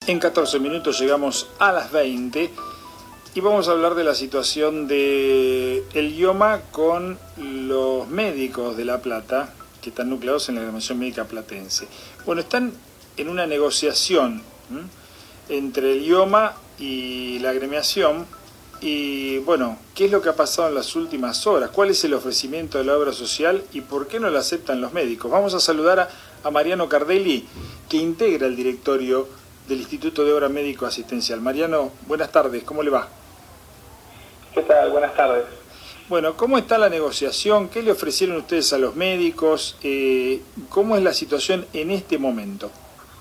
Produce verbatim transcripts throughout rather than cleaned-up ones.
En catorce minutos llegamos a las veinte y vamos a hablar de la situación de el IOMA con los médicos de La Plata que están nucleados en la agremiación médica platense. Bueno, están en una negociación ¿m? entre el IOMA y la agremiación y, bueno, ¿qué es lo que ha pasado en las últimas horas? ¿Cuál es el ofrecimiento de la obra social y por qué no la aceptan los médicos? Vamos a saludar a, a Mariano Cardelli, que integra el directorio del Instituto de Obra Médico Asistencial. Mariano, buenas tardes, ¿cómo le va? ¿Qué tal? Buenas tardes. Bueno, ¿cómo está la negociación? ¿Qué le ofrecieron ustedes a los médicos? Eh, ¿Cómo es la situación en este momento?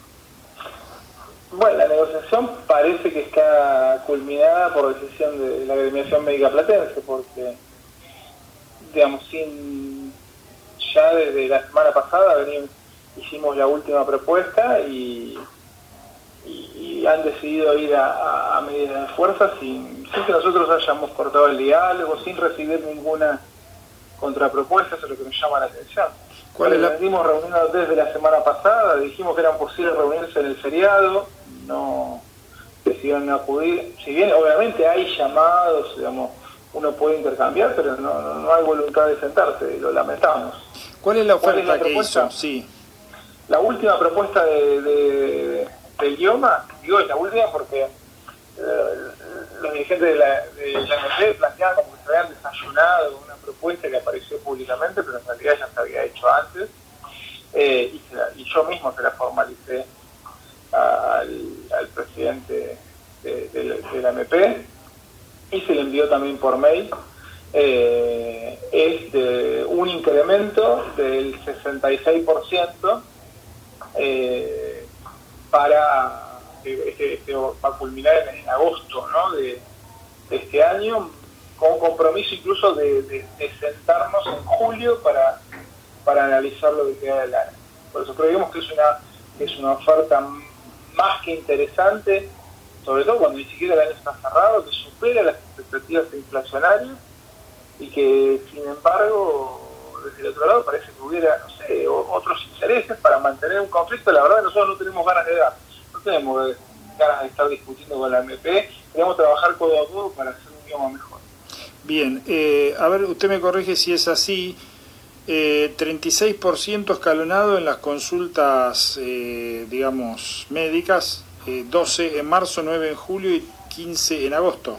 Bueno, la negociación parece que está culminada por decisión de la agremiación médica platense, porque, digamos, sin ya desde la semana pasada venimos, hicimos la última propuesta y, y, y han decidido ir a, a, a medidas de fuerza sin, sin que nosotros hayamos cortado el diálogo, sin recibir ninguna contrapropuesta. Eso es lo que nos llama la atención. ¿Cuál es la... Venimos reuniendo desde la semana pasada, dijimos que eran posibles reunirse en el feriado, no decidieron no acudir. Si bien obviamente hay llamados, digamos, uno puede intercambiar, pero no, no, no hay voluntad de sentarse, lo lamentamos. ¿Cuál es la oferta es la que hizo? Sí. La última propuesta de, de, del IOMA, digo es la última porque eh, los dirigentes de la, de la M P planteaban como que se habían desayunado una propuesta que apareció públicamente, pero en realidad ya se había hecho antes, eh, y, se la, y yo mismo se la formalicé al, al presidente de, de, de la M P y se le envió también por mail. Eh, es de un incremento del sesenta y seis por ciento eh, para este, este va a culminar en, en agosto, ¿no? de, de este año, con un compromiso incluso de, de, de sentarnos en julio para, para analizar lo que queda del año. Por eso creemos que es una, que es una oferta más que interesante, sobre todo cuando ni siquiera el año está cerrado, que supera las expectativas inflacionarias y que, sin embargo, desde el otro lado parece que hubiera, no sé, otros intereses para mantener un conflicto. La verdad, nosotros no tenemos ganas de dar, no tenemos ganas de estar discutiendo con la M P, queremos trabajar codo a codo para hacer un idioma mejor. Bien, eh, a ver, usted me corrige si es así. Eh, treinta y seis por ciento escalonado en las consultas, eh, digamos, médicas, eh, doce en marzo, nueve en julio y quince en agosto.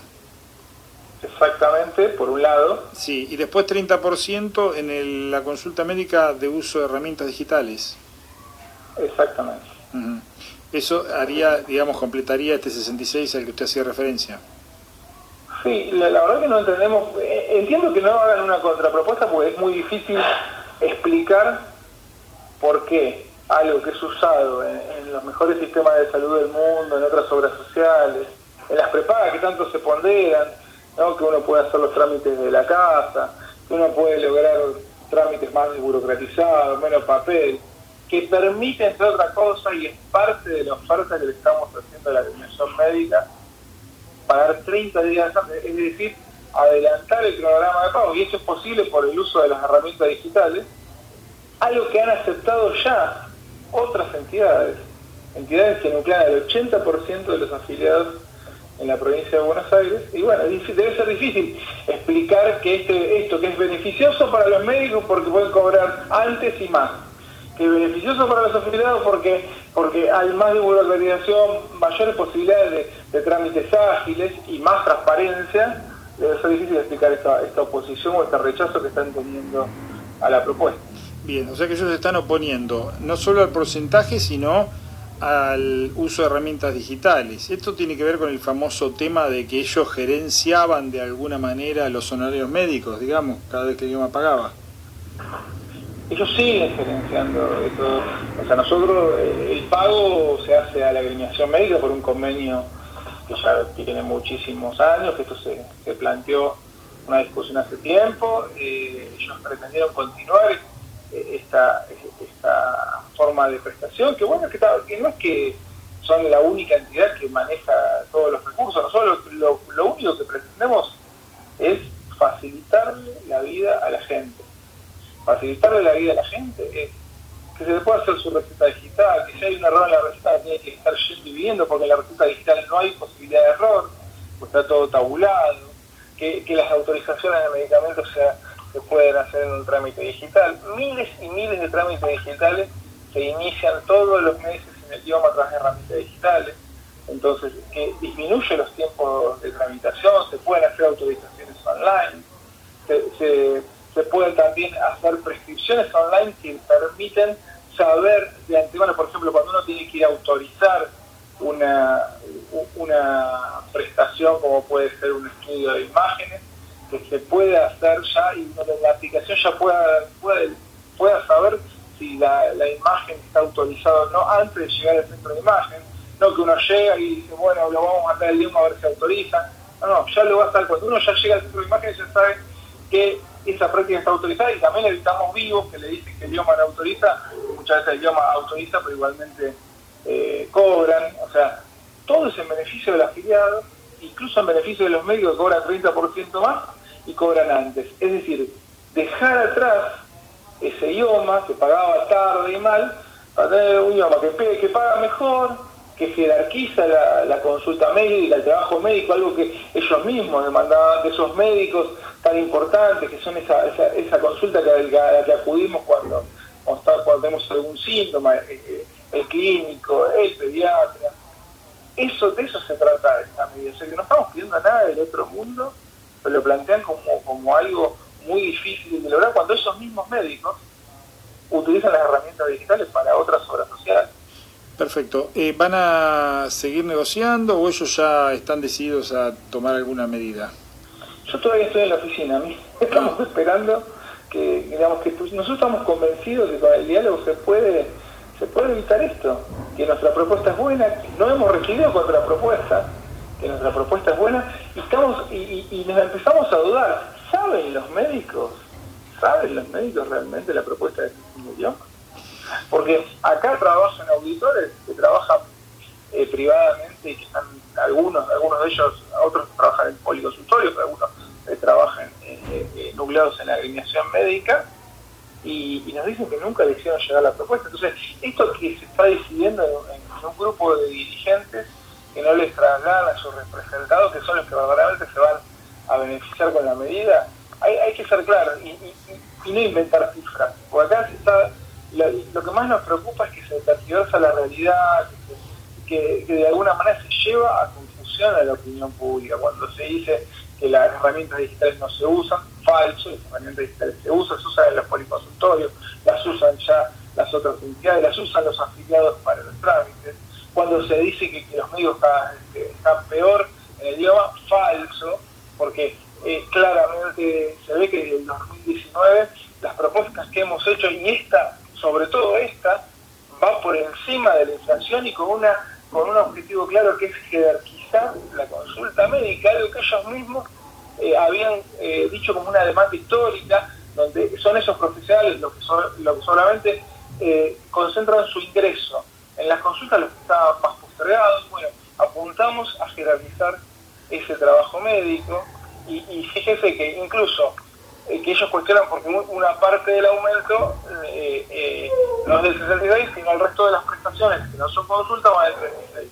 Exactamente, por un lado. Sí, y después treinta por ciento en el, la consulta médica de uso de herramientas digitales. Exactamente. Uh-huh. Eso haría, digamos, completaría este sesenta y seis al que usted hacía referencia. Sí, la, la verdad que no entendemos, eh, entiendo que no hagan una contrapropuesta porque es muy difícil explicar por qué algo que es usado en, en los mejores sistemas de salud del mundo, en otras obras sociales, en las prepagas que tanto se ponderan, ¿no? Que uno puede hacer los trámites de la casa, que uno puede lograr trámites más desburocratizados, menos papel, que permite, entre otras cosas, y es parte de la oferta que le estamos haciendo a la agremiación médica, pagar treinta días antes, es decir, adelantar el cronograma de pago, y eso es posible por el uso de las herramientas digitales, algo que han aceptado ya otras entidades, entidades que nuclean el ochenta por ciento de los afiliados en la provincia de Buenos Aires, y bueno, debe ser difícil explicar que este, esto que es beneficioso para los médicos porque pueden cobrar antes y más, que es beneficioso para los afiliados porque, porque hay más burocratización, mayores posibilidades de, de trámites ágiles y más transparencia. Debe ser difícil explicar esta, esta oposición o este rechazo que están teniendo a la propuesta. Bien, o sea que ellos se están oponiendo no solo al porcentaje, sino al uso de herramientas digitales. Esto tiene que ver con el famoso tema de que ellos gerenciaban de alguna manera los honorarios médicos, digamos, cada vez que el IOMA pagaba. Ellos siguen gerenciando eso. O sea, nosotros, eh, el pago se hace a la agremiación médica por un convenio que ya tiene muchísimos años, que esto se, se planteó una discusión hace tiempo. Eh, ellos pretendieron continuar eh, esta, esta forma de prestación, que bueno, que, que no es que son la única entidad que maneja todos los recursos. Nosotros lo, lo, lo único que pretendemos es facilitarle la vida a la gente. Facilitarle la vida a la gente es que se le puede hacer su receta digital, que si hay un error en la receta tiene que estar yendo y viendo, porque en la receta digital no hay posibilidad de error, pues está todo tabulado, que, que las autorizaciones de medicamentos se, se pueden hacer en un trámite digital. Miles y miles de trámites digitales se inician todos los meses en el idioma a través de herramientas digitales, entonces que disminuye los tiempos de tramitación, se pueden hacer autorizaciones online, se, se, se pueden también hacer prescripciones online que permiten saber de antemano, por ejemplo, cuando uno tiene que ir a autorizar una, una prestación como puede ser un estudio de imágenes, que se puede hacer ya y uno en la aplicación ya pueda, puede, pueda saber si la, la imagen está autorizada o no antes de llegar al centro de imagen, no que uno llega y dice, bueno, lo vamos a mandar al idioma a ver si autoriza. No, no, ya lo va a estar, cuando uno ya llega al centro de imagen ya sabe que esa práctica está autorizada, y también evitamos vivos que le dicen que el idioma no autoriza, muchas veces el idioma autoriza pero igualmente eh, cobran, o sea, todo es en beneficio del afiliado, incluso en beneficio de los médicos que cobran treinta por ciento más y cobran antes. Es decir, dejar atrás ese idioma que pagaba tarde y mal, para tener un idioma que, que paga mejor, que jerarquiza la, la consulta médica, el trabajo médico, algo que ellos mismos demandaban de esos médicos tan importantes, que son esa, esa, esa consulta que, a la que acudimos cuando, cuando, cuando tenemos algún síntoma, el, el clínico, el pediatra. Eso, de eso se trata esta medida. O sea, que no estamos pidiendo nada del otro mundo, pero lo plantean como, como algo muy difícil de lograr cuando esos mismos médicos utilizan las herramientas digitales para otras obras sociales. Perfecto. Eh, ¿Van a seguir negociando o ellos ya están decididos a tomar alguna medida? Yo todavía estoy en la oficina, a mí estamos esperando que, digamos, que pues, nosotros estamos convencidos de que con el diálogo se puede, se puede evitar esto, que nuestra propuesta es buena, no hemos recibido contrapropuesta, que nuestra propuesta es buena, y estamos y, y, y nos empezamos a dudar. ¿Saben los médicos? ¿Saben los médicos realmente la propuesta de este idioma? Porque acá trabajan auditores que trabajan eh, privadamente y que están algunos, algunos de ellos, otros trabajan en policonsultorios, pero algunos eh, trabajan eh, eh, nucleados en la agremiación médica y, y nos dicen que nunca le hicieron llegar la propuesta. Entonces, esto que se está decidiendo en, en un grupo de dirigentes que no les trasladan a sus representados, que son los que verdaderamente se van a beneficiar con la medida, hay, hay que ser claros y, y, y no inventar cifras. Porque acá se está, lo, lo que más nos preocupa es que se tergiversa la realidad, que, que, que de alguna manera se lleva a confusión a la opinión pública. Cuando se dice que las herramientas digitales no se usan, falso, las herramientas digitales se usan, se usan en los policonsultorios, las usan ya las otras entidades, las usan los afiliados para los trámites. Cuando se dice que, que los médicos están, que están peor en el idioma, falso, porque eh, claramente se ve que en dos mil diecinueve las propuestas que hemos hecho, y esta, sobre todo esta, va por encima de la inflación y con una con un objetivo claro que es jerarquizar la consulta médica, algo que ellos mismos eh, habían eh, dicho como una demanda histórica, donde son esos profesionales los que, son, los que solamente eh, concentran su ingreso en las consultas, los que estaban más postergados. Bueno, apuntamos a jerarquizar ese trabajo médico y, y fíjese que incluso eh, que ellos cuestionan porque una parte del aumento eh, eh, no es del sesenta y seis, sino el resto de las prestaciones que no son consultas van del treinta y seis.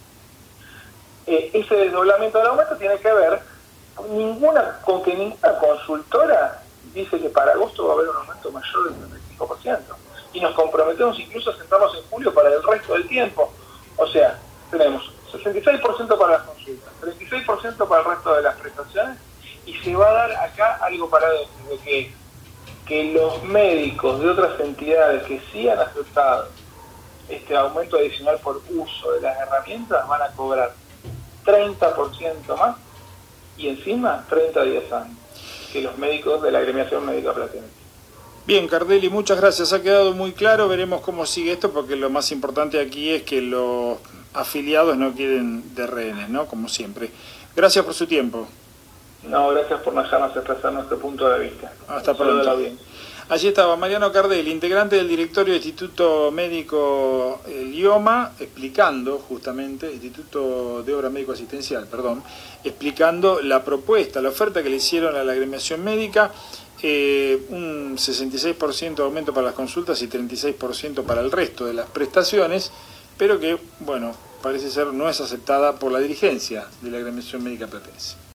Eh, ese desdoblamiento del aumento tiene que ver con, ninguna, con que ninguna consultora dice que para agosto va a haber un aumento mayor del treinta y cinco por ciento. Y nos comprometemos incluso a sentarnos en julio para el resto del tiempo. O sea, tenemos sesenta y seis por ciento para las consultas, treinta y seis por ciento para el resto de las prestaciones, y se va a dar acá algo paradójico, que que los médicos de otras entidades que sí han aceptado este aumento adicional por uso de las herramientas van a cobrar treinta por ciento más y encima treinta días antes que los médicos de la agremiación médica platense. Bien, Cardelli, muchas gracias. Ha quedado muy claro. Veremos cómo sigue esto, porque lo más importante aquí es que los afiliados no queden de rehenes, ¿no? Como siempre. Gracias por su tiempo. No, gracias por dejarnos expresar nuestro punto de vista. Hasta pronto. Allí estaba Mariano Cardelli, integrante del directorio del Instituto Médico El IOMA, explicando justamente, Instituto de Obra Médico Asistencial, perdón, explicando la propuesta, la oferta que le hicieron a la agremiación médica eh, un sesenta y seis por ciento de aumento para las consultas y treinta y seis por ciento para el resto de las prestaciones, pero que, bueno, parece ser no es aceptada por la dirigencia de la Agremiación Médica Platense.